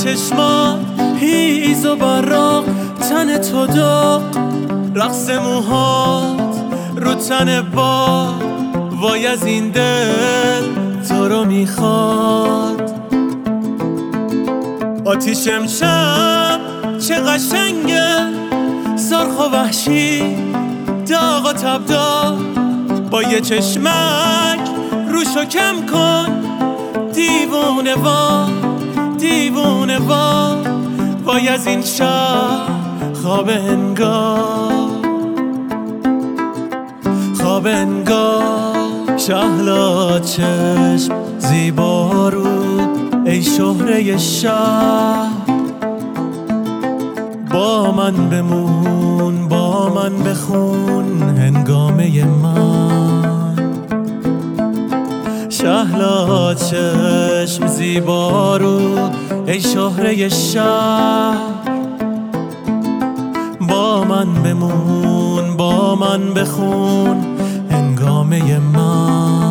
چشمات هیز و براق، تن تو داغ، رقص موهات رو تن باد. وای از این دل تو رو میخواد. آتیش امشب چه قشنگه، سرخ و وحشی، داغ و تبدار. با یه چشمک روشو کم کن، دیوونه وار، دیوونه وار. وای از این شب خواب انگار، خواب انگار. شهلا چشم زیبا رو، ای شهره شهر. با من بمون، با من بخون هنگامه من. شهلا چشم زیبا رو، ای شهره شهر. با من بمون، با من بخون هنگامه من.